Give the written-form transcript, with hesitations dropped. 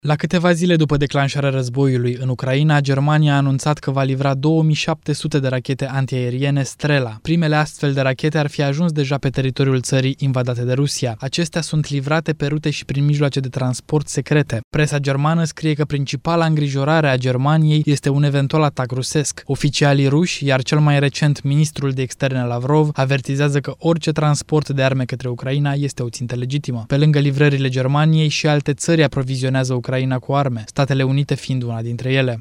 La câteva zile după declanșarea războiului în Ucraina, Germania a anunțat că va livra 2700 de rachete antiaeriene Strela. Primele astfel de rachete ar fi ajuns deja pe teritoriul țării invadate de Rusia. Acestea sunt livrate pe rute și prin mijloace de transport secrete. Presa germană scrie că principala îngrijorare a Germaniei este un eventual atac rusesc. Oficialii ruși, iar cel mai recent ministrul de externe Lavrov, avertizează că orice transport de arme către Ucraina este o țintă legitimă. Pe lângă livrările Germaniei, și alte țări aprovizionează Ucraina cu arme, Statele Unite fiind una dintre ele.